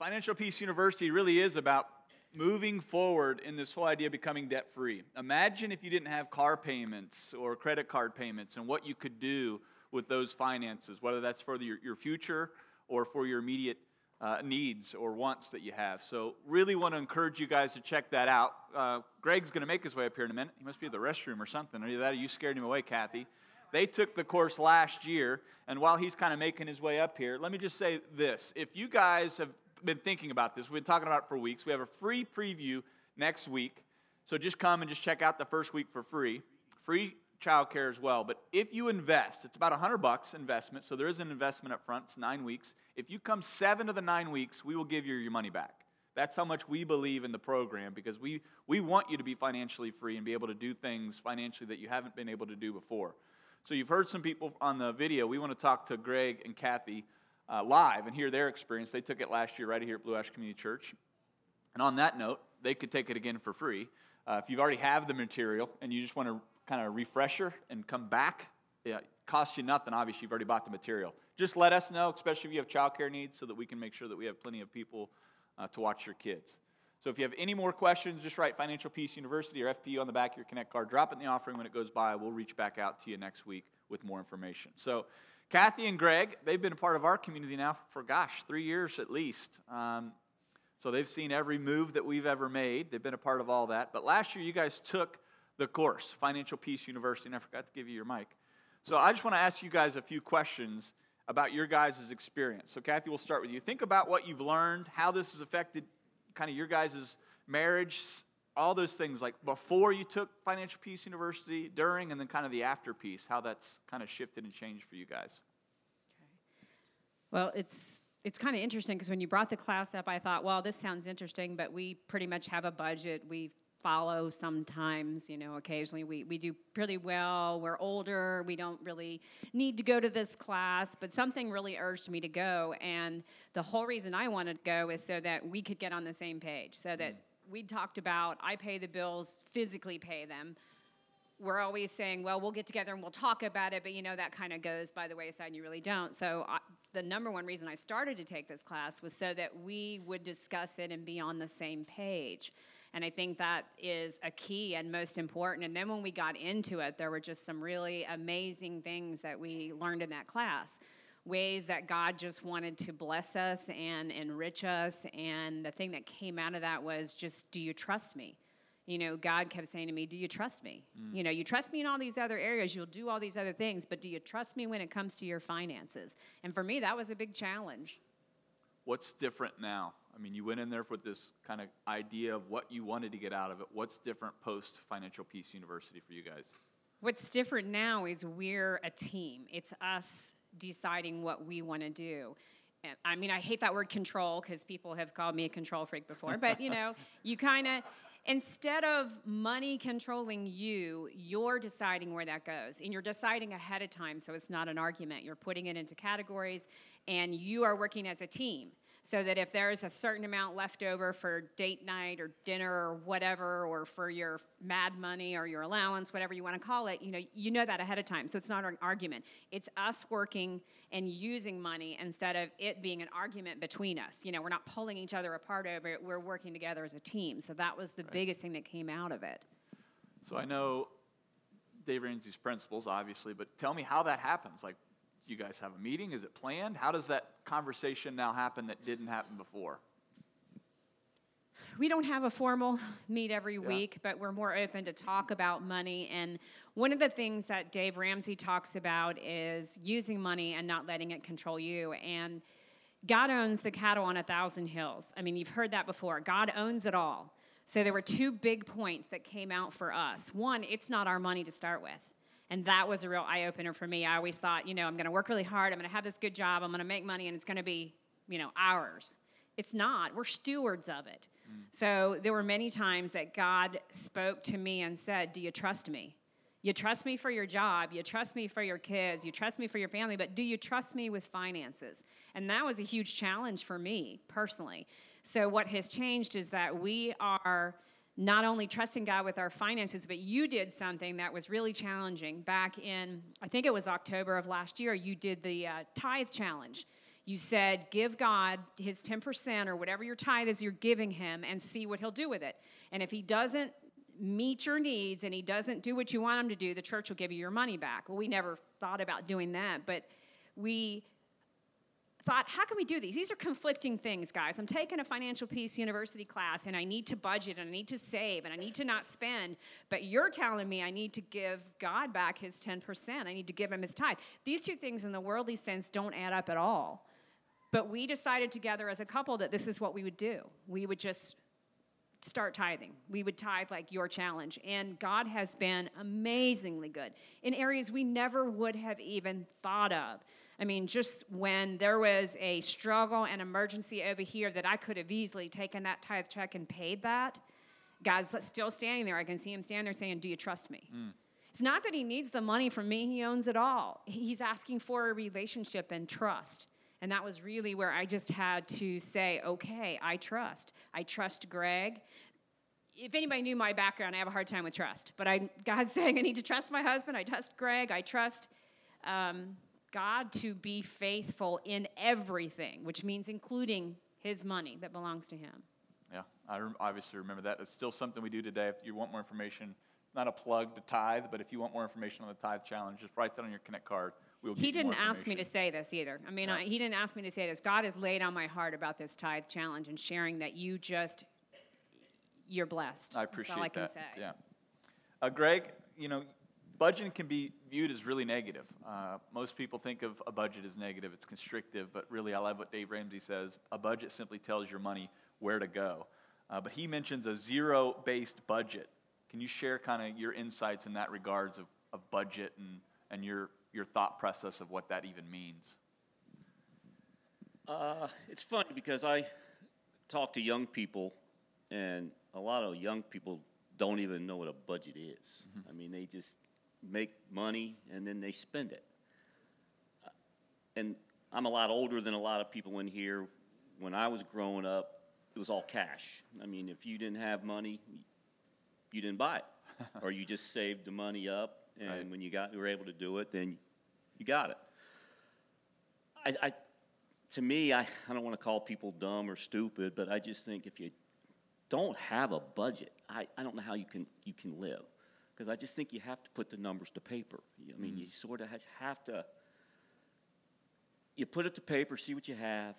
Financial Peace University really is about moving forward in this whole idea of becoming debt-free. Imagine if you didn't have car payments or credit card payments and what you could do with those finances, whether that's for your future or for your immediate needs or wants that you have. So really want to encourage you guys to check that out. Greg's going to make his way up here in a minute. He must be at the restroom or something. Either that or you scared him away, Kathy. They took the course last year, and while he's kind of making his way up here, let me just say this. If you guys have been thinking about this, we've been talking about it for weeks. We have a free preview next week, so just come and just check out the first week for free. Free childcare as well. But if you invest, it's about $100 investment, so there is an investment up front. It's 9 weeks. If you come 7 of the 9 weeks, we will give you your money back. That's how much we believe in the program, because we want you to be financially free and be able to do things financially that you haven't been able to do before. So you've heard some people on the video. We want to talk to Greg and Kathy live and hear their experience. They took it last year right here at Blue Ash Community Church. And on that note, they could take it again for free. If you already have the material and you just want to kind of refresher and come back, it costs you nothing. Obviously, you've already bought the material. Just let us know, especially if you have childcare needs, so that we can make sure that we have plenty of people to watch your kids. So if you have any more questions, just write Financial Peace University or FPU on the back of your Connect card. Drop it in the offering when it goes by. We'll reach back out to you next week with more information. So Kathy and Greg, they've been a part of our community now for, 3 years at least. So they've seen every move that we've ever made. They've been a part of all that. But last year, you guys took the course, Financial Peace University, and I forgot to give you your mic. So I just want to ask you guys a few questions about your guys' experience. So Kathy, we'll start with you. Think about what you've learned, how this has affected kind of your guys' marriage, all those things, like before you took Financial Peace University, during, and then kind of the after piece, how that's kind of shifted and changed for you guys. Okay. Well, it's kind of interesting because when you brought the class up, I thought, well, this sounds interesting, but we pretty much have a budget. We follow sometimes, occasionally we do pretty well. We're older. We don't really need to go to this class, but something really urged me to go. And the whole reason I wanted to go is so that we could get on the same page, so that we talked about, I pay the bills, physically pay them. We're always saying, well, we'll get together and we'll talk about it, but that kind of goes by the wayside and you really don't. So the number one reason I started to take this class was so that we would discuss it and be on the same page. And I think that is a key and most important. And then when we got into it, there were just some really amazing things that we learned in that class. Ways that God just wanted to bless us and enrich us. And the thing that came out of that was just, do you trust me? God kept saying to me, do you trust me? You trust me in all these other areas. You'll do all these other things. But do you trust me when it comes to your finances? And for me, that was a big challenge. What's different now? I mean, you went in there with this kind of idea of what you wanted to get out of it. What's different post Financial Peace University for you guys? What's different now is we're a team. It's us deciding what we want to do. I mean, I hate that word control because people have called me a control freak before. But, you kind of, instead of money controlling you, you're deciding where that goes. And you're deciding ahead of time, so it's not an argument. You're putting it into categories, and you are working as a team. So that if there is a certain amount left over for date night or dinner or whatever, or for your mad money or your allowance, whatever you want to call it, you know that ahead of time. So it's not an argument. It's us working and using money instead of it being an argument between us. We're not pulling each other apart over it. We're working together as a team. So that was the biggest thing that came out of it. So I know Dave Ramsey's principles, obviously, but tell me how that happens. Like, do you guys have a meeting? Is it planned? How does that conversation now happen that didn't happen before? We don't have a formal meet every week, but we're more open to talk about money. And one of the things that Dave Ramsey talks about is using money and not letting it control you. And God owns the cattle on 1,000 hills. I mean, you've heard that before. God owns it all. So there were two big points that came out for us. One, it's not our money to start with. And that was a real eye-opener for me. I always thought, I'm going to work really hard. I'm going to have this good job. I'm going to make money, and it's going to be, ours. It's not. We're stewards of it. So there were many times that God spoke to me and said, do you trust me? You trust me for your job. You trust me for your kids. You trust me for your family. But do you trust me with finances? And that was a huge challenge for me personally. So what has changed is that we are not only trusting God with our finances, but you did something that was really challenging back in, I think it was October of last year. You did the tithe challenge. You said, give God his 10% or whatever your tithe is you're giving him and see what he'll do with it. And if he doesn't meet your needs and he doesn't do what you want him to do, the church will give you your money back. Well, we never thought about doing that, but we thought, how can we do these? These are conflicting things, guys. I'm taking a Financial Peace University class, and I need to budget, and I need to save, and I need to not spend, but you're telling me I need to give God back his 10%. I need to give him his tithe. These two things in the worldly sense don't add up at all. But we decided together as a couple that this is what we would do. We would just start tithing. We would tithe like your challenge. And God has been amazingly good in areas we never would have even thought of. I mean, just when there was a struggle and emergency over here that I could have easily taken that tithe check and paid that, God's still standing there. I can see him standing there saying, do you trust me? It's not that he needs the money from me. He owns it all. He's asking for a relationship and trust. And that was really where I just had to say, okay, I trust. I trust Greg. If anybody knew my background, I have a hard time with trust. But God's saying I need to trust my husband. I trust Greg. I trust God to be faithful in everything, which means including his money that belongs to him. Yeah, I obviously remember that. It's still something we do today. If you want more information, not a plug to tithe, but if you want more information on the tithe challenge, just write that on your Connect card. He didn't ask me to say this either. I mean, he didn't ask me to say this. God has laid on my heart about this tithe challenge and sharing that you're blessed. I appreciate that. That's all I can say. Yeah. Greg, budgeting can be viewed as really negative. Most people think of a budget as negative. It's constrictive, but really I love what Dave Ramsey says. A budget simply tells your money where to go. But he mentions a zero-based budget. Can you share kind of your insights in that regards of budget and your thought process of what that even means? It's funny because I talk to young people, and a lot of young people don't even know what a budget is. I mean, they just make money and then they spend it. And I'm a lot older than a lot of people in here. When I was growing up, it was all cash. I mean, if you didn't have money, you didn't buy it, or you just saved the money up, and right. When you were able to do it, then you got it. To me, I don't want to call people dumb or stupid, but I just think if you don't have a budget, I don't know how you can live, because I just think you have to put the numbers to paper. I mean, you sort of have to. You put it to paper, see what you have.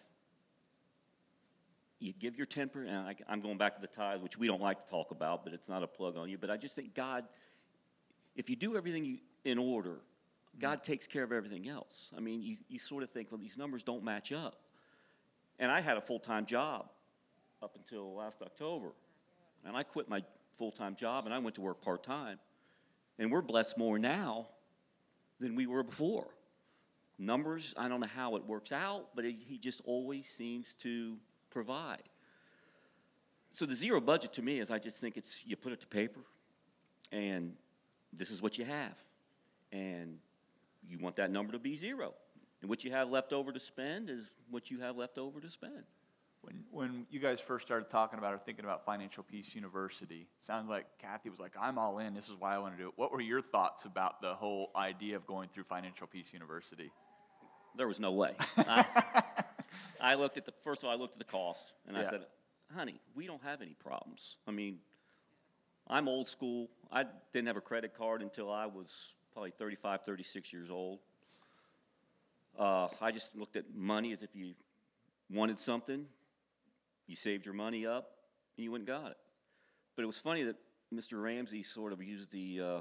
You give your 10%. I'm going back to the tithe, which we don't like to talk about, but it's not a plug on you. But I just think God, if you do everything in order, God takes care of everything else. I mean, you sort of think, well, these numbers don't match up. And I had a full-time job up until last October. And I quit my full-time job, and I went to work part-time. And we're blessed more now than we were before. Numbers, I don't know how it works out, but he just always seems to provide. So the zero budget to me is, I just think it's, you put it to paper, and this is what you have. And you want that number to be zero. And what you have left over to spend is what you have left over to spend. When you guys first started talking about or thinking about Financial Peace University, it sounds like Kathy was like, I'm all in, this is why I want to do it. What were your thoughts about the whole idea of going through Financial Peace University? There was no way. I looked at first of all, I looked at the cost, and I said, honey, we don't have any problems. I mean, I'm old school. I didn't have a credit card until I was probably 35, 36 years old. I just looked at money as if you wanted something, you saved your money up, and you went and got it. But it was funny that Mr. Ramsey sort of used the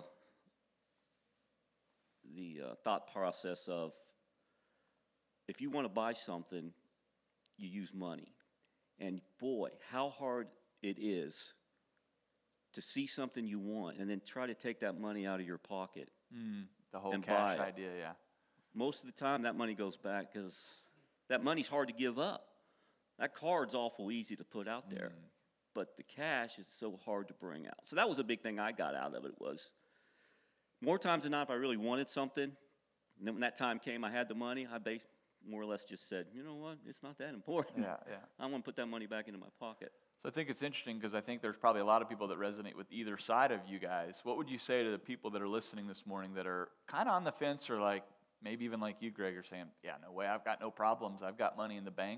thought process of, if you want to buy something, you use money. And boy, how hard it is to see something you want and then try to take that money out of your pocket. The whole cash idea, yeah. Most of the time, that money goes back because that money's hard to give up. That card's awful easy to put out there, but the cash is so hard to bring out. So that was a big thing I got out of it, was more times than not, if I really wanted something, and then when that time came, I had the money, I more or less just said, you know what, it's not that important. Yeah. I want to put that money back into my pocket. So I think it's interesting because I think there's probably a lot of people that resonate with either side of you guys. What would you say to the people that are listening this morning that are kind of on the fence or like, maybe even like you, Greg, are saying, yeah, no way, I've got no problems. I've got money in the bank.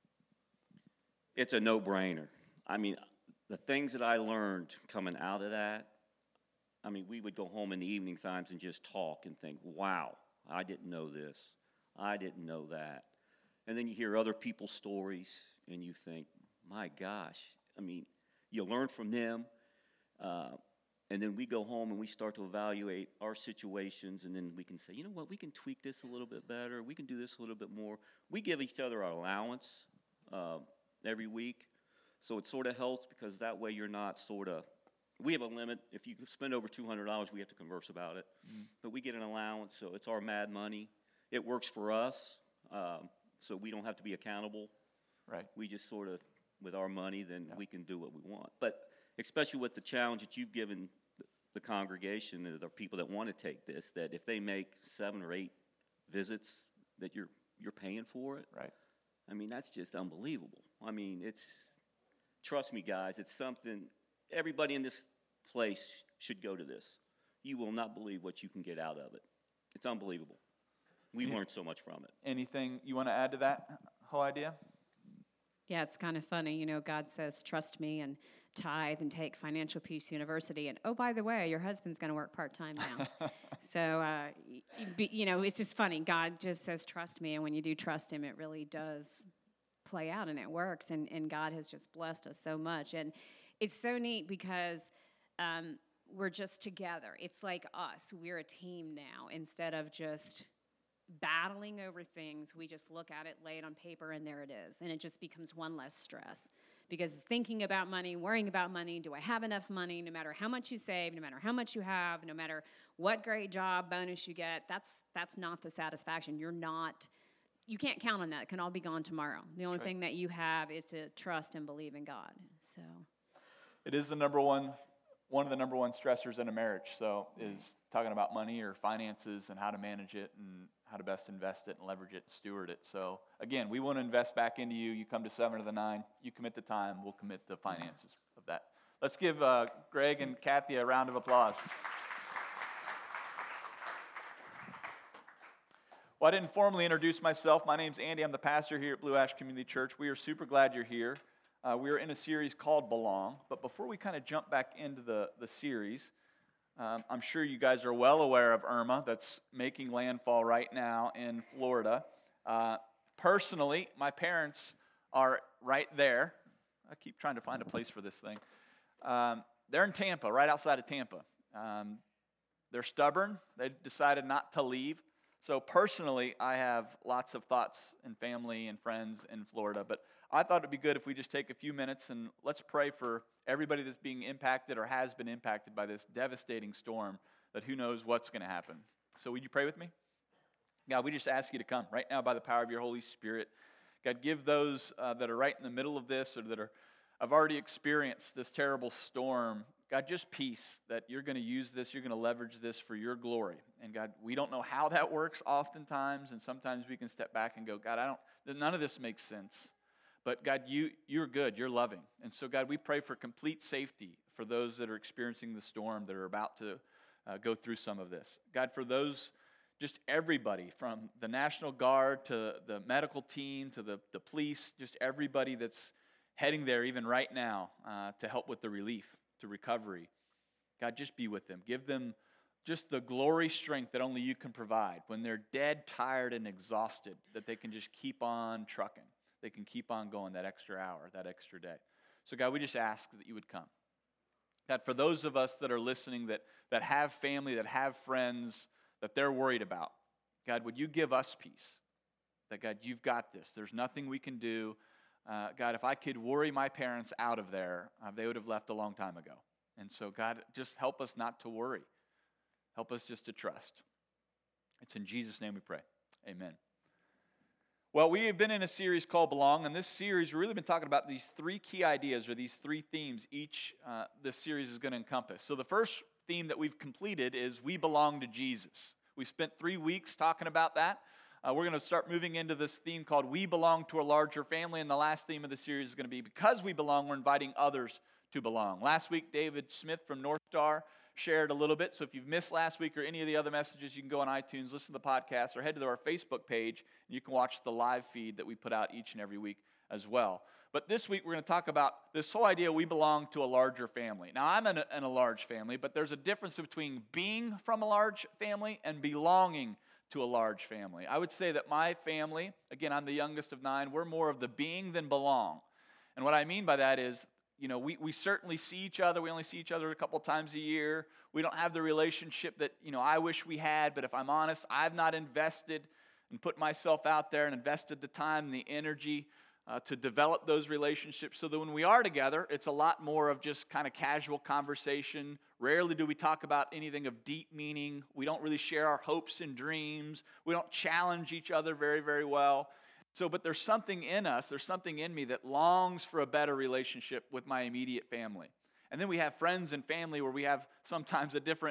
It's a no-brainer. I mean, the things that I learned coming out of that, I mean, we would go home in the evening times and just talk and think, wow, I didn't know this. I didn't know that. And then you hear other people's stories and you think, my gosh, I mean, you learn from them. And then we go home and we start to evaluate our situations, and then we can say, you know what, we can tweak this a little bit better. We can do this a little bit more. We give each other our allowance every week. So it sort of helps because that way you're not sort of, we have a limit. If you spend over $200, we have to converse about it. But we get an allowance, so it's our mad money. It works for us, so we don't have to be accountable. Right. We just sort of, with our money, then we can do what we want. But especially with the challenge that you've given the congregation, and the people that want to take this, that if they make 7 or 8 visits, that you're paying for it. Right. I mean, that's just unbelievable. I mean, trust me, guys, it's something, everybody in this place should go to this. You will not believe what you can get out of it. It's unbelievable. We've learned so much from it. Anything you want to add to that whole idea? Yeah, it's kind of funny. You know, God says, trust me and tithe and take Financial Peace University. And, oh, by the way, your husband's going to work part-time now. So, you know, it's just funny. God just says, trust me. And when you do trust him, it really does play out and it works. And God has just blessed us so much. And it's so neat because we're just together. It's like us. We're a team now instead of just battling over things. We just look at it, lay it on paper, and there it is. And it just becomes one less stress. Because thinking about money, worrying about money, do I have enough money, no matter how much you save, no matter how much you have, no matter what great job bonus you get, that's not the satisfaction. You can't count on that. It can all be gone tomorrow. The only thing that you have is to trust and believe in God. So It is one of the number one stressors in a marriage. So is talking about money or finances and how to manage it and how to best invest it and leverage it and steward it. So again, we want to invest back into you. You come to 7 of the 9. You commit the time. We'll commit the finances of that. Let's give Greg and Kathy a round of applause. Well, I didn't formally introduce myself. My name's Andy. I'm the pastor here at Blue Ash Community Church. We are super glad you're here. We are in a series called Belong. But before we kind of jump back into the series, I'm sure you guys are well aware of Irma that's making landfall right now in Florida. Personally, my parents are right there. I keep trying to find a place for this thing. They're in Tampa, right outside of Tampa. They're stubborn. They decided not to leave. So personally, I have lots of thoughts and family and friends in Florida. But I thought it'd be good if we just take a few minutes and let's pray for everybody that's being impacted or has been impacted by this devastating storm that who knows what's going to happen. So would you pray with me? God, we just ask you to come right now by the power of your Holy Spirit. God, give those that are right in the middle of this or that have already experienced this terrible storm, God, just peace that you're going to use this, you're going to leverage this for your glory. And God, we don't know how that works oftentimes, and sometimes we can step back and go, God, none of this makes sense. But God, you're good, you're loving. And so God, we pray for complete safety for those that are experiencing the storm, that are about to go through some of this. God, for those, just everybody, from the National Guard to the medical team to the police, just everybody that's heading there even right now to help with the relief, to recovery. God, just be with them. Give them just the glory strength that only you can provide when they're dead, tired, and exhausted, that they can just keep on trucking. They can keep on going that extra hour, that extra day. So God, we just ask that you would come. God, for those of us that are listening that have family, that have friends, that they're worried about, God, would you give us peace? That God, you've got this. There's nothing we can do. God, if I could worry my parents out of there, they would have left a long time ago. And so God, just help us not to worry. Help us just to trust. It's in Jesus' name we pray. Amen. Well, we have been in a series called Belong, and this series, we've really been talking about these 3 key ideas or these 3 themes this series is going to encompass. So the first theme that we've completed is we belong to Jesus. We spent 3 weeks talking about that. We're going to start moving into this theme called We Belong to a Larger Family, and the last theme of the series is going to be Because We Belong, we're inviting others to belong. Last week, David Smith from North Star shared a little bit. So if you've missed last week or any of the other messages, you can go on iTunes, listen to the podcast, or head to our Facebook page, and you can watch the live feed that we put out each and every week as well. But this week, we're going to talk about this whole idea we belong to a larger family. Now, I'm in a large family, but there's a difference between being from a large family and belonging to a large family. I would say that my family, again, I'm the youngest of 9, we're more of the being than belong. And what I mean by that is, we certainly see each other. We only see each other a couple times a year. We don't have the relationship that, I wish we had, but if I'm honest, I've not invested and put myself out there and invested the time and the energy to develop those relationships so that when we are together, it's a lot more of just kind of casual conversation. Rarely do we talk about anything of deep meaning. We don't really share our hopes and dreams. We don't challenge each other very, very well. But there's something in us, there's something in me that longs for a better relationship with my immediate family. And then we have friends and family where we have sometimes a different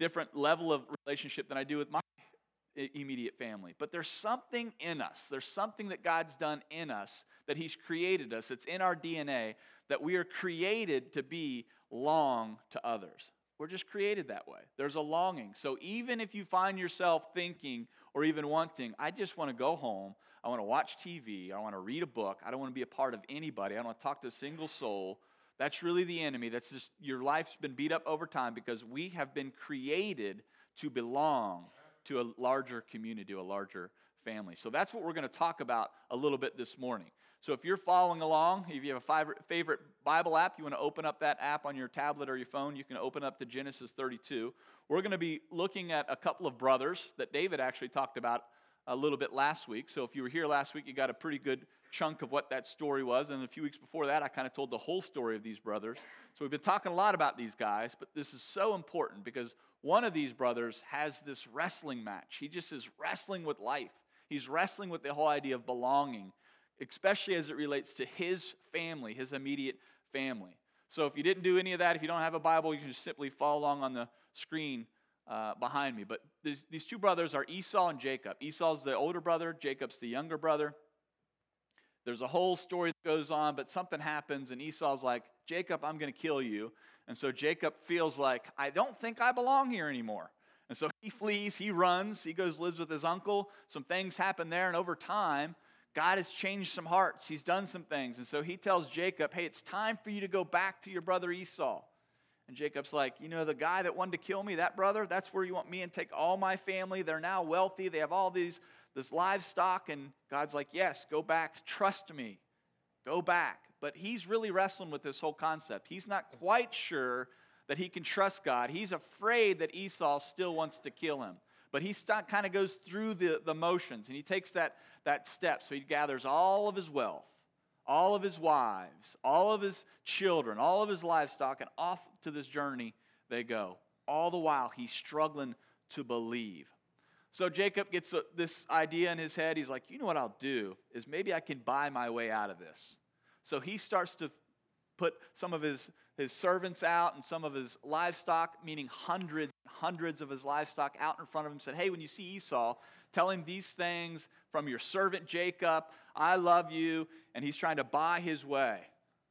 level of relationship than I do with my immediate family. But there's something in us. There's something that God's done in us, that He's created us. It's in our DNA that we are created to be long to others. We're just created that way. There's a longing. So even if you find yourself thinking or even wanting, I just want to go home, I want to watch TV, I want to read a book, I don't want to be a part of anybody, I don't want to talk to a single soul, that's really the enemy. That's just, your life's been beat up over time because we have been created to belong to a larger community, a larger family. So that's what we're going to talk about a little bit this morning. So if you're following along, if you have a favorite Bible app, you want to open up that app on your tablet or your phone, you can open up to Genesis 32. We're going to be looking at a couple of brothers that David actually talked about a little bit last week. So if you were here last week, you got a pretty good chunk of what that story was. And a few weeks before that, I kind of told the whole story of these brothers. So we've been talking a lot about these guys, but this is so important because one of these brothers has this wrestling match. He just is wrestling with life. He's wrestling with the whole idea of belonging, especially as it relates to his family, his immediate family. So if you didn't do any of that, if you don't have a Bible, you can just simply follow along on the screen behind me. But these two brothers are Esau and Jacob. Esau's the older brother, Jacob's the younger brother. There's a whole story that goes on, but something happens, and Esau's like, Jacob, I'm going to kill you. And so Jacob feels like, I don't think I belong here anymore. And so he flees, he runs, he goes, lives with his uncle. Some things happen there, and over time, God has changed some hearts. He's done some things. And so he tells Jacob, hey, it's time for you to go back to your brother Esau. And Jacob's like, the guy that wanted to kill me, that brother, that's where you want me and take all my family. They're now wealthy. They have all this livestock. And God's like, yes, go back. Trust me. Go back. But he's really wrestling with this whole concept. He's not quite sure that he can trust God. He's afraid that Esau still wants to kill him. But he kind of goes through the motions, and he takes that step. So he gathers all of his wealth, all of his wives, all of his children, all of his livestock, and off to this journey they go. All the while, he's struggling to believe. So Jacob gets this idea in his head. He's like, what I'll do is maybe I can buy my way out of this. So he starts to put some of his servants out and some of his livestock, meaning hundreds of his livestock out in front of him, said, hey, when you see Esau, tell him these things from your servant Jacob. I love you. And he's trying to buy his way,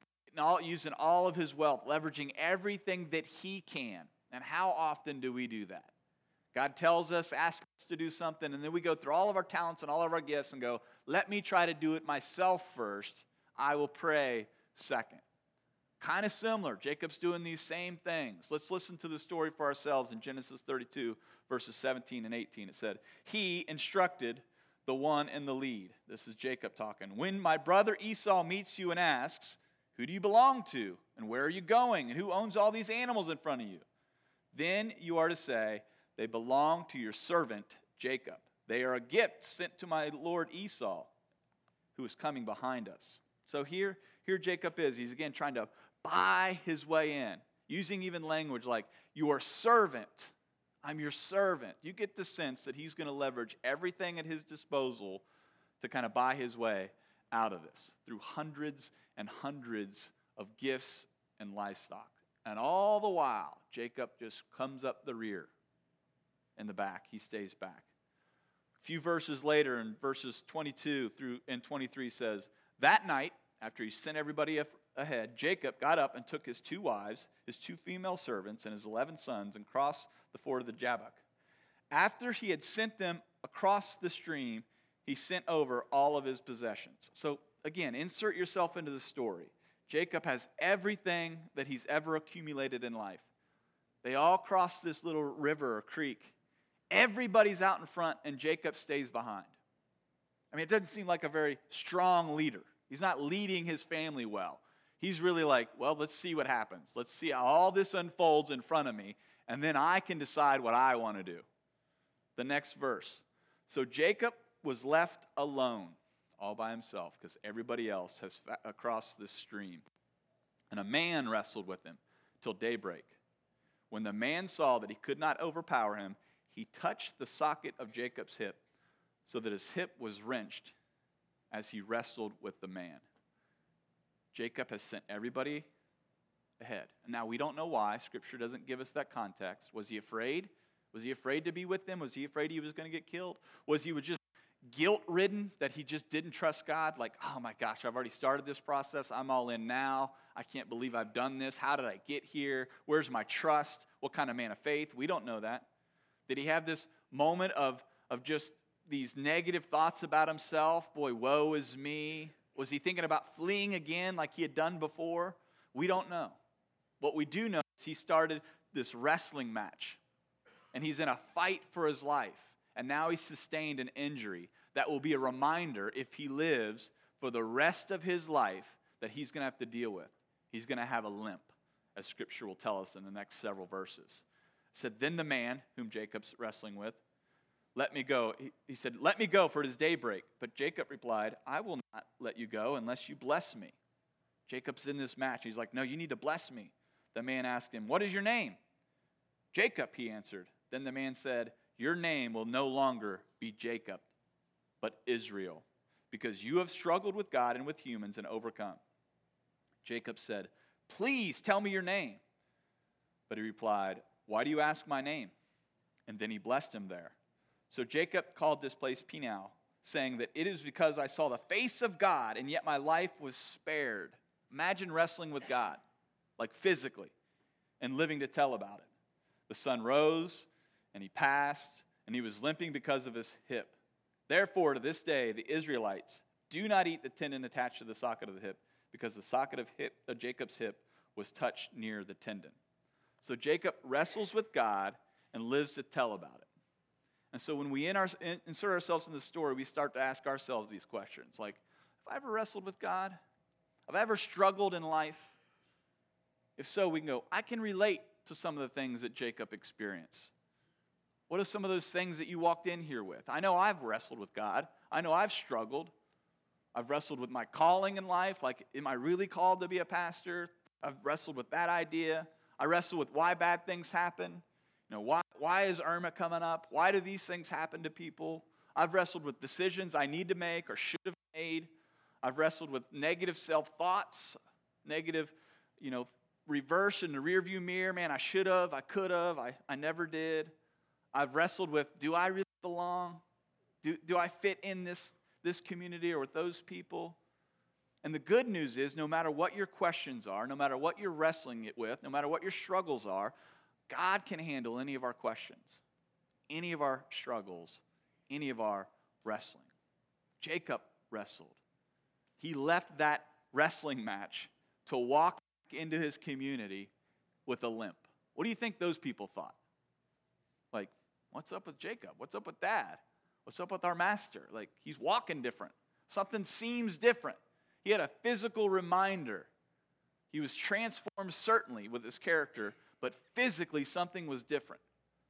using all of his wealth, leveraging everything that he can. And how often do we do that? God tells us, asks us to do something, and then we go through all of our talents and all of our gifts and go, let me try to do it myself first. I will pray second. Kind of similar. Jacob's doing these same things. Let's listen to the story for ourselves in Genesis 32, verses 17 and 18. It said, he instructed the one in the lead. This is Jacob talking. When my brother Esau meets you and asks, who do you belong to? And where are you going? And who owns all these animals in front of you? Then you are to say, they belong to your servant Jacob. They are a gift sent to my lord Esau, who is coming behind us. So here Jacob is. He's again trying to buy his way in, using even language like, your servant, I'm your servant. You get the sense that he's going to leverage everything at his disposal to kind of buy his way out of this through hundreds and hundreds of gifts and livestock. And all the while, Jacob just comes up the rear in the back. He stays back. A few verses later, in verses 22 through and 23 says, that night, after he sent everybody ahead, Jacob got up and took his 2 wives, his 2 female servants, and his 11 sons and crossed the ford of the Jabbok. After he had sent them across the stream, he sent over all of his possessions. So again, insert yourself into the story. Jacob has everything that he's ever accumulated in life. They all cross this little river or creek. Everybody's out in front, and Jacob stays behind. I mean, it doesn't seem like a very strong leader. He's not leading his family well. He's really like, well, let's see what happens. Let's see how all this unfolds in front of me, and then I can decide what I want to do. The next verse. So Jacob was left alone, all by himself, because everybody else has crossed this stream. And a man wrestled with him till daybreak. When the man saw that he could not overpower him, he touched the socket of Jacob's hip, so that his hip was wrenched as he wrestled with the man. Jacob has sent everybody ahead. And now we don't know why. Scripture doesn't give us that context. Was he afraid? Was he afraid to be with them? Was he afraid he was going to get killed? Was he just guilt-ridden that he just didn't trust God? Like, oh my gosh, I've already started this process. I'm all in now. I can't believe I've done this. How did I get here? Where's my trust? What kind of man of faith? We don't know that. Did he have this moment of just these negative thoughts about himself? Boy, woe is me. Was he thinking about fleeing again like he had done before? We don't know. What we do know is he started this wrestling match, and he's in a fight for his life, and now he's sustained an injury that will be a reminder, if he lives for the rest of his life, that he's going to have to deal with. He's going to have a limp, as Scripture will tell us in the next several verses. It said, then the man whom Jacob's wrestling with, let me go. He said, let me go, for it is daybreak. But Jacob replied, I will not let you go unless you bless me. Jacob's in this match. He's like, no, you need to bless me. The man asked him, what is your name? Jacob, he answered. Then the man said, your name will no longer be Jacob, but Israel, because you have struggled with God and with humans and overcome. Jacob said, please tell me your name. But he replied, why do you ask my name? And then he blessed him there. So Jacob called this place Peniel, saying that it is because I saw the face of God, and yet my life was spared. Imagine wrestling with God, like physically, and living to tell about it. The sun rose, and he passed, and he was limping because of his hip. Therefore, to this day, the Israelites do not eat the tendon attached to the socket of the hip, because the socket of Jacob's hip was touched near the tendon. So Jacob wrestles with God and lives to tell about it. And so when we insert ourselves in the story, we start to ask ourselves these questions. Like, have I ever wrestled with God? Have I ever struggled in life? If so, we can go, I can relate to some of the things that Jacob experienced. What are some of those things that you walked in here with? I know I've wrestled with God. I know I've struggled. I've wrestled with my calling in life. Like, am I really called to be a pastor? I've wrestled with that idea. I wrestle with why bad things happen. You know, why is Irma coming up? Why do these things happen to people? I've wrestled with decisions I need to make or should have made. I've wrestled with negative self-thoughts, negative, reverse in the rearview mirror. Man, I should have, I could have, I never did. I've wrestled with, do I really belong? Do I fit in this community or with those people? And the good news is, no matter what your questions are, no matter what you're wrestling it with, no matter what your struggles are, God can handle any of our questions, any of our struggles, any of our wrestling. Jacob wrestled. He left that wrestling match to walk into his community with a limp. What do you think those people thought? Like, what's up with Jacob? What's up with Dad? What's up with our master? Like, he's walking different. Something seems different. He had a physical reminder. He was transformed, certainly, with his character, but physically something was different.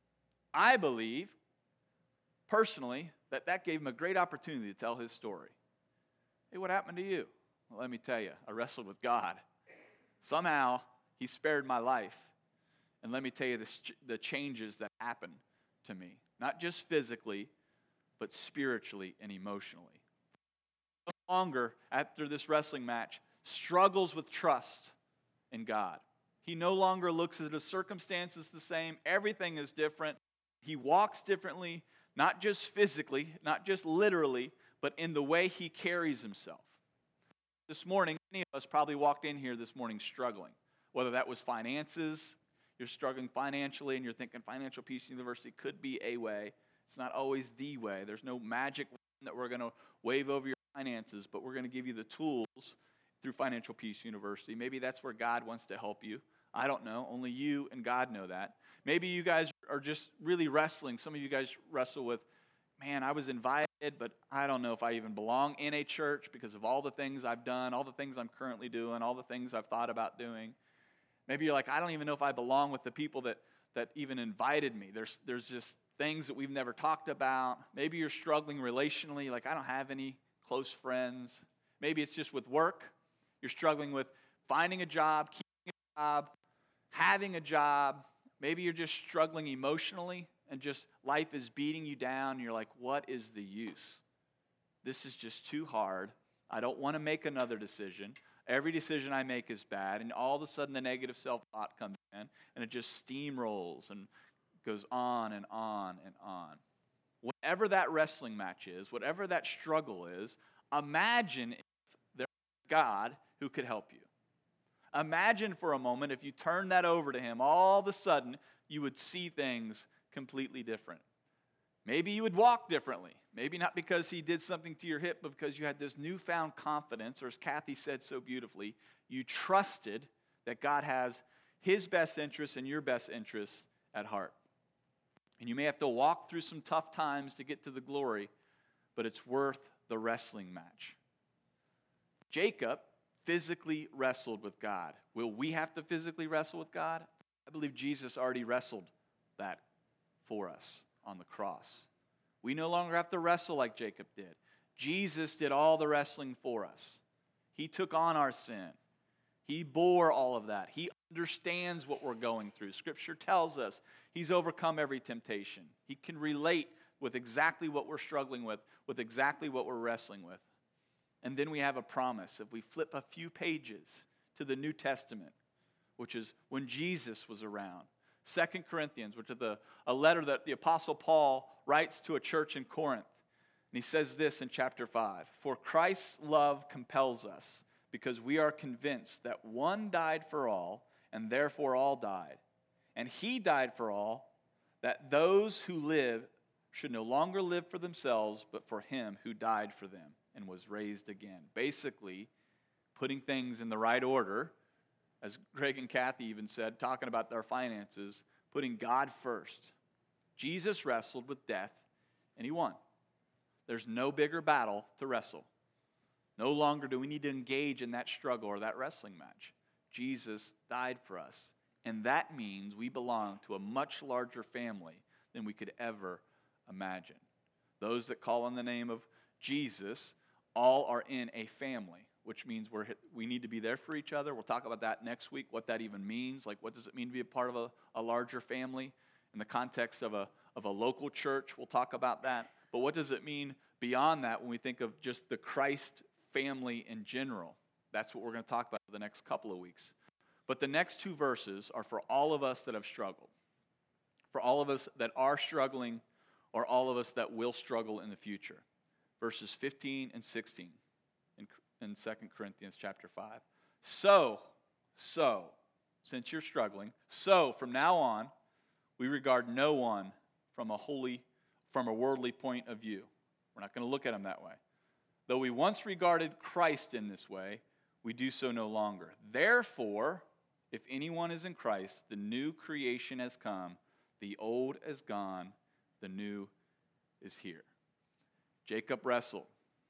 I believe, personally, that gave him a great opportunity to tell his story. Hey, what happened to you? Well, let me tell you, I wrestled with God. Somehow, he spared my life. And let me tell you the changes that happened to me. Not just physically, but spiritually and emotionally. No longer, after this wrestling match, struggles with trust in God. He no longer looks at his circumstances the same. Everything is different. He walks differently, not just physically, not just literally, but in the way he carries himself. this morning, many of us probably walked in here this morning struggling. Whether that was finances, you're struggling financially and you're thinking Financial Peace University could be a way. It's not always the way. There's no magic wand that we're going to wave over your finances, but we're going to give you the tools through Financial Peace University. Maybe that's where God wants to help you. I don't know. Only you and God know that. Maybe you guys are just really wrestling. Some of you guys wrestle with, man, I was invited, but I don't know if I even belong in a church because of all the things I've done, all the things I'm currently doing, all the things I've thought about doing. Maybe you're like, I don't even know if I belong with the people that even invited me. There's just things that we've never talked about. Maybe you're struggling relationally, like I don't have any close friends. Maybe it's just with work. You're struggling with finding a job, keeping a job, having a job. Maybe you're just struggling emotionally and just life is beating you down. And you're like, what is the use? This is just too hard. I don't want to make another decision. Every decision I make is bad. And all of a sudden the negative self-thought comes in and it just steamrolls and goes on and on and on. Whatever that wrestling match is, whatever that struggle is, imagine if there's a God who could help you. Imagine for a moment if you turn that over to him, all of a sudden you would see things completely different. Maybe you would walk differently. Maybe not because he did something to your hip, but because you had this newfound confidence, or as Kathy said so beautifully, you trusted that God has his best interests and your best interests at heart. And you may have to walk through some tough times to get to the glory, but it's worth the wrestling match. Jacob physically wrestled with God. Will we have to physically wrestle with God? I believe Jesus already wrestled that for us on the cross. We no longer have to wrestle like Jacob did. Jesus did all the wrestling for us. He took on our sin. He bore all of that. He understands what we're going through. Scripture tells us he's overcome every temptation. He can relate with exactly what we're struggling with exactly what we're wrestling with. And then we have a promise. If we flip a few pages to the New Testament, which is when Jesus was around, 2 Corinthians, which is a letter that the Apostle Paul writes to a church in Corinth. And he says this in chapter 5, "For Christ's love compels us, because we are convinced that one died for all, and therefore all died. And he died for all, that those who live should no longer live for themselves, but for him who died for them and was raised again." Basically, putting things in the right order, as Greg and Kathy even said, talking about their finances, putting God first. Jesus wrestled with death, and he won. There's no bigger battle to wrestle. No longer do we need to engage in that struggle or that wrestling match. Jesus died for us, and that means we belong to a much larger family than we could ever imagine. Those that call on the name of Jesus all are in a family, which means we need to be there for each other. We'll talk about that next week, what that even means. Like, what does it mean to be a part of a larger family? In the context of a local church, we'll talk about that. But what does it mean beyond that when we think of just the Christ family in general? That's what we're going to talk about for the next couple of weeks. But the next two verses are for all of us that have struggled, for all of us that are struggling, or all of us that will struggle in the future. Verses 15 and 16 in 2 Corinthians chapter 5. So, since you're struggling, from now on, we regard no one from a worldly point of view. We're not going to look at him that way. Though we once regarded Christ in this way, we do so no longer. Therefore, if anyone is in Christ, the new creation has come, the old is gone, the new is here. Jacob wrestled.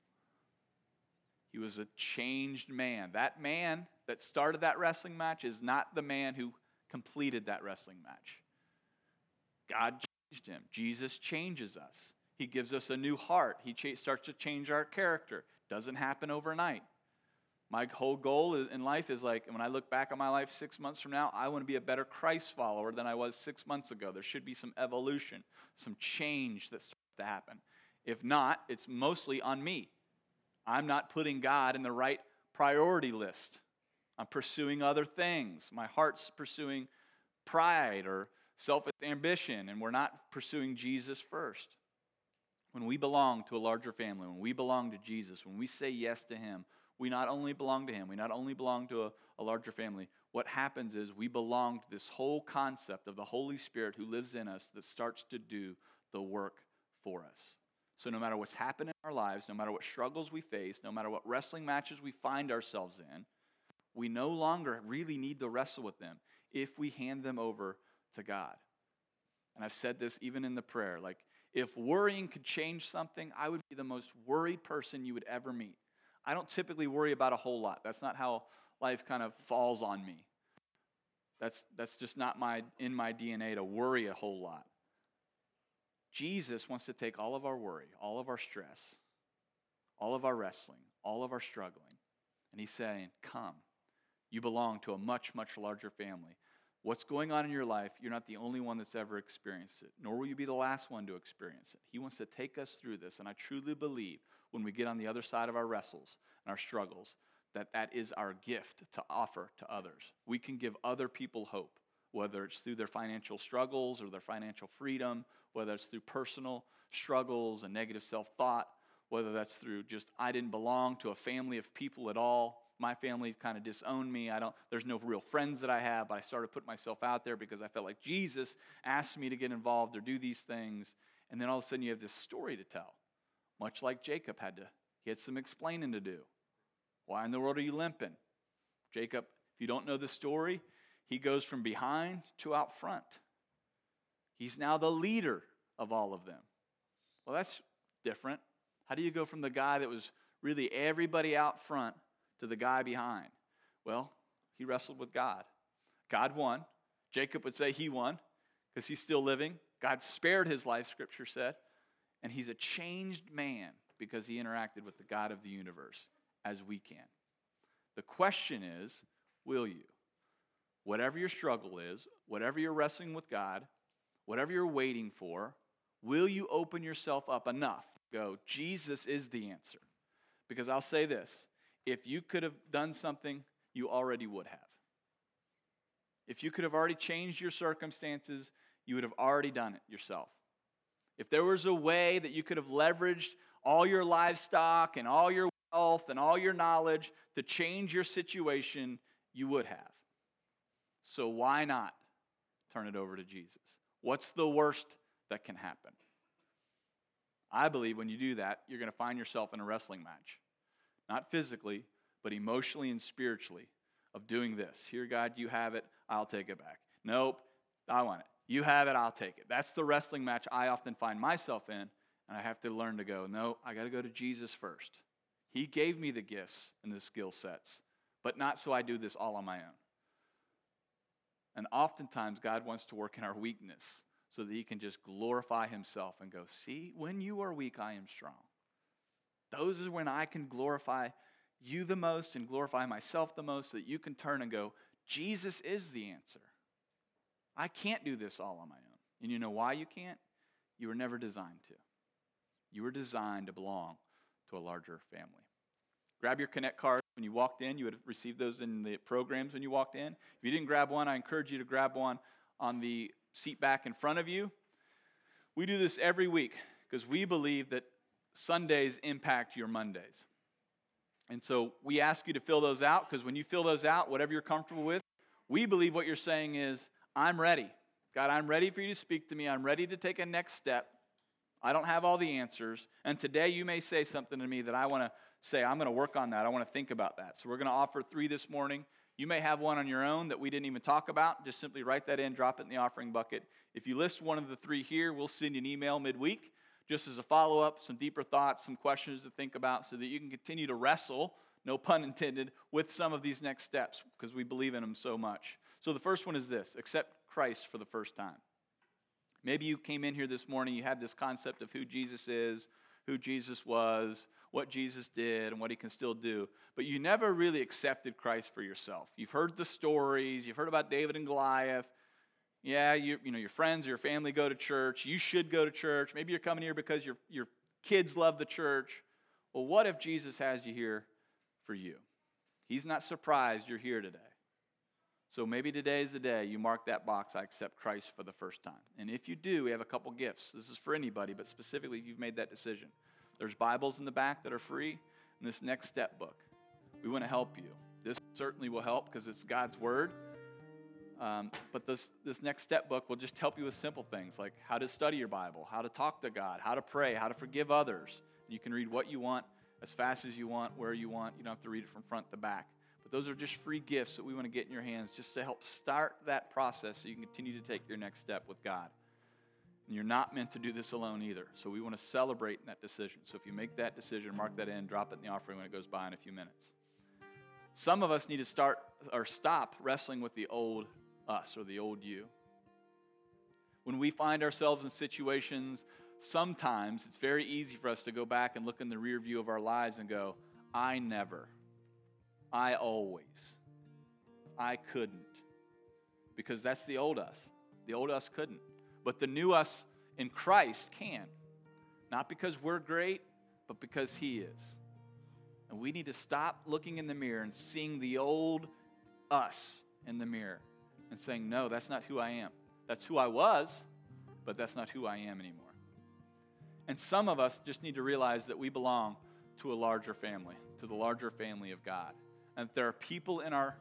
He was a changed man. That man that started that wrestling match is not the man who completed that wrestling match. God changed him. Jesus changes us. He gives us a new heart. He starts to change our character. Doesn't happen overnight. My whole goal in life is like, when I look back on my life 6 months from now, I want to be a better Christ follower than I was 6 months ago. There should be some evolution, some change that starts to happen. If not, it's mostly on me. I'm not putting God in the right priority list. I'm pursuing other things. My heart's pursuing pride or selfish ambition, and we're not pursuing Jesus first. When we belong to a larger family, when we belong to Jesus, when we say yes to him, we not only belong to him, we not only belong to a larger family. What happens is we belong to this whole concept of the Holy Spirit who lives in us that starts to do the work for us. So no matter what's happened in our lives, no matter what struggles we face, no matter what wrestling matches we find ourselves in, we no longer really need to wrestle with them if we hand them over to God. And I've said this even in the prayer, like, if worrying could change something, I would be the most worried person you would ever meet. I don't typically worry about a whole lot. That's not how life kind of falls on me. That's just not in my DNA to worry a whole lot. Jesus wants to take all of our worry, all of our stress, all of our wrestling, all of our struggling, and he's saying, come. You belong to a much, much larger family. What's going on in your life, you're not the only one that's ever experienced it, nor will you be the last one to experience it. He wants to take us through this, and I truly believe when we get on the other side of our wrestles and our struggles, that is our gift to offer to others. We can give other people hope, whether it's through their financial struggles or their financial freedom, whether it's through personal struggles and negative self-thought, whether that's through just I didn't belong to a family of people at all. My family kind of disowned me. There's no real friends that I have, but I started putting myself out there because I felt like Jesus asked me to get involved or do these things. And then all of a sudden you have this story to tell, much like Jacob he had some explaining to do. Why in the world are you limping? Jacob, if you don't know the story, he goes from behind to out front. He's now the leader of all of them. Well, that's different. How do you go from the guy that was really everybody out front to the guy behind? Well, he wrestled with God. God won. Jacob would say he won because he's still living. God spared his life, Scripture said. And he's a changed man because he interacted with the God of the universe as we can. The question is, will you? Whatever your struggle is, whatever you're wrestling with God, whatever you're waiting for, will you open yourself up enough to go, Jesus is the answer? Because I'll say this, if you could have done something, you already would have. If you could have already changed your circumstances, you would have already done it yourself. If there was a way that you could have leveraged all your livestock and all your wealth and all your knowledge to change your situation, you would have. So why not turn it over to Jesus? What's the worst that can happen? I believe when you do that, you're going to find yourself in a wrestling match. Not physically, but emotionally and spiritually of doing this. Here, God, you have it. I'll take it back. Nope, I want it. You have it. I'll take it. That's the wrestling match I often find myself in, and I have to learn to go, no, I got to go to Jesus first. He gave me the gifts and the skill sets, but not so I do this all on my own. And oftentimes, God wants to work in our weakness so that he can just glorify himself and go, see, when you are weak, I am strong. Those are when I can glorify you the most and glorify myself the most, so that you can turn and go, Jesus is the answer. I can't do this all on my own. And you know why you can't? You were never designed to. You were designed to belong to a larger family. Grab your Connect card when you walked in. You would have received those in the programs when you walked in. If you didn't grab one, I encourage you to grab one on the seat back in front of you. We do this every week because we believe that Sundays impact your Mondays. And so we ask you to fill those out, because when you fill those out, whatever you're comfortable with, we believe what you're saying is, I'm ready. God, I'm ready for you to speak to me. I'm ready to take a next step. I don't have all the answers. And today you may say something to me that I want to say, I'm going to work on that. I want to think about that. So we're going to offer 3 this morning. You may have one on your own that we didn't even talk about. Just simply write that in, drop it in the offering bucket. If you list one of the 3 here, we'll send you an email midweek, just as a follow-up, some deeper thoughts, some questions to think about, so that you can continue to wrestle, no pun intended, with some of these next steps, because we believe in them so much. So the first one is this: accept Christ for the first time. Maybe you came in here this morning, you had this concept of who Jesus is, who Jesus was, what Jesus did, and what he can still do, but you never really accepted Christ for yourself. You've heard the stories, you've heard about David and Goliath. Yeah, you know your friends or your family go to church. You should go to church. Maybe you're coming here because your kids love the church. Well, what if Jesus has you here for you? He's not surprised you're here today. So maybe today is the day you mark that box, I accept Christ for the first time. And if you do, we have a couple gifts. This is for anybody, but specifically if you've made that decision. There's Bibles in the back that are free, and this Next Step book. We want to help you. This certainly will help because it's God's word. But this next step book will just help you with simple things like how to study your Bible, how to talk to God, how to pray, how to forgive others. You can read what you want, as fast as you want, where you want. You don't have to read it from front to back. But those are just free gifts that we want to get in your hands just to help start that process so you can continue to take your next step with God. And you're not meant to do this alone either. So we want to celebrate that decision. So if you make that decision, mark that in, drop it in the offering when it goes by in a few minutes. Some of us need to start or stop wrestling with the old us or the old you. When we find ourselves in situations, sometimes it's very easy for us to go back and look in the rear view of our lives and go, I never, I always, I couldn't. Because that's the old us. The old us couldn't. But the new us in Christ can. Not because we're great, but because He is. And we need to stop looking in the mirror and seeing the old us in the mirror and saying, no, that's not who I am. That's who I was, but that's not who I am anymore. And some of us just need to realize that we belong to a larger family, to the larger family of God. And there are people in our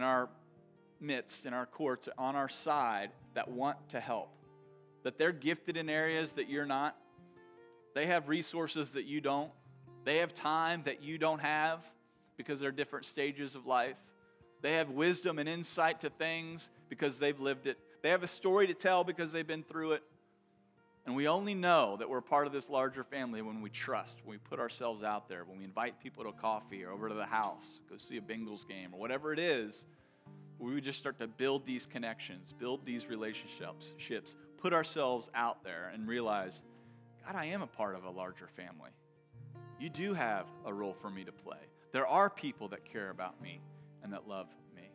midst, in our courts, on our side that want to help. That they're gifted in areas that you're not. They have resources that you don't. They have time that you don't have because they're different stages of life. They have wisdom and insight to things because they've lived it. They have a story to tell because they've been through it. And we only know that we're part of this larger family when we trust, when we put ourselves out there, when we invite people to a coffee or over to the house, go see a Bengals game or whatever it is. We just start to build these connections, build these relationships, put ourselves out there and realize, God, I am a part of a larger family. You do have a role for me to play. There are people that care about me and that love me.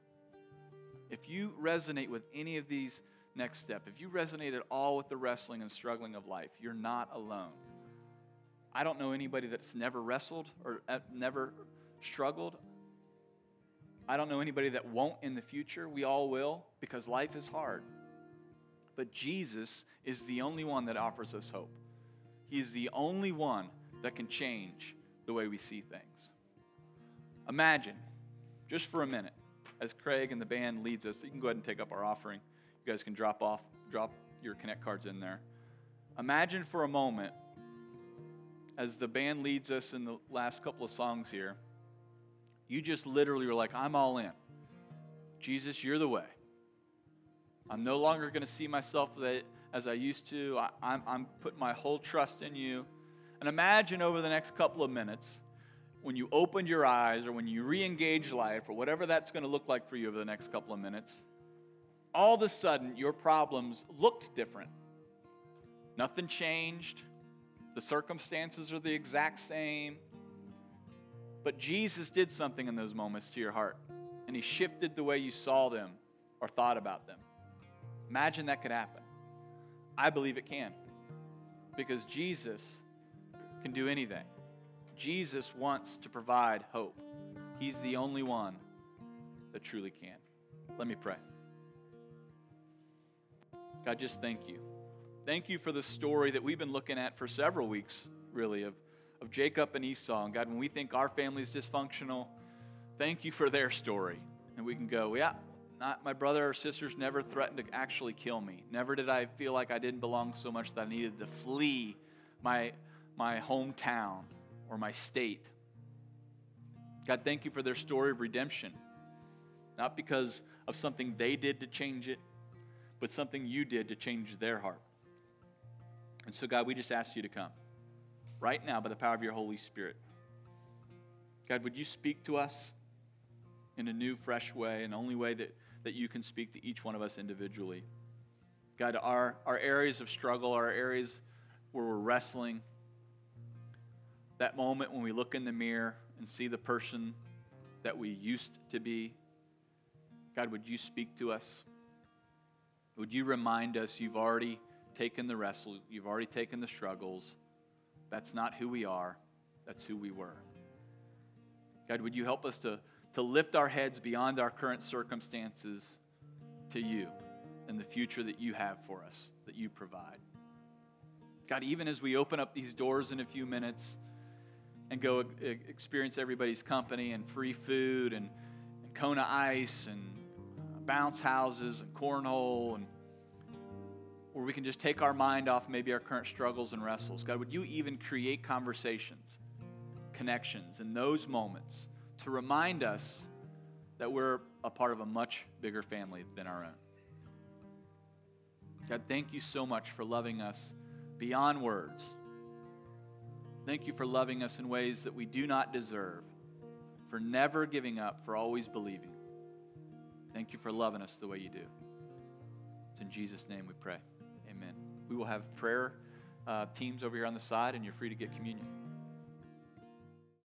If you resonate with any of these next steps, if you resonate at all with the wrestling and struggling of life, you're not alone. I don't know anybody that's never wrestled or never struggled. I don't know anybody that won't in the future. We all will because life is hard. But Jesus is the only one that offers us hope. He is the only one that can change the way we see things. Imagine, just for a minute, as Craig and the band leads us, you can go ahead and take up our offering. You guys can drop your Connect cards in there. Imagine for a moment, as the band leads us in the last couple of songs here, you just literally were like, I'm all in. Jesus, you're the way. I'm no longer going to see myself as I used to. I'm putting my whole trust in you. And imagine over the next couple of minutes, when you opened your eyes or when you re-engage life or whatever that's going to look like for you over the next couple of minutes, all of a sudden your problems looked different. Nothing changed. The circumstances are the exact same. But Jesus did something in those moments to your heart, and He shifted the way you saw them or thought about them. Imagine that could happen. I believe it can, because Jesus can do anything. Jesus wants to provide hope. He's the only one that truly can. Let me pray. God, just thank you. Thank you for the story that we've been looking at for several weeks, really, of Jacob and Esau. And God, when we think our family is dysfunctional, thank you for their story. And we can go, yeah, my brother or sisters never threatened to actually kill me. Never did I feel like I didn't belong so much that I needed to flee my hometown or my state. God, thank you for their story of redemption. Not because of something they did to change it, but something you did to change their heart. And so, God, we just ask you to come right now by the power of your Holy Spirit. God, would you speak to us in a new, fresh way, and only way that you can speak to each one of us individually. God, our areas of struggle, our areas where we're wrestling, that moment when we look in the mirror and see the person that we used to be, God, would you speak to us? Would you remind us you've already taken the wrestle, you've already taken the struggles. That's not who we are, that's who we were. God, would you help us to lift our heads beyond our current circumstances to you and the future that you have for us, that you provide. God, even as we open up these doors in a few minutes, and go experience everybody's company and free food and Kona ice and bounce houses and cornhole, and where we can just take our mind off maybe our current struggles and wrestles. God, would you even create conversations, connections in those moments to remind us that we're a part of a much bigger family than our own. God, thank you so much for loving us beyond words. Thank you for loving us in ways that we do not deserve, for never giving up, for always believing. Thank you for loving us the way you do. It's in Jesus' name we pray. Amen. We will have prayer teams over here on the side, and you're free to get communion.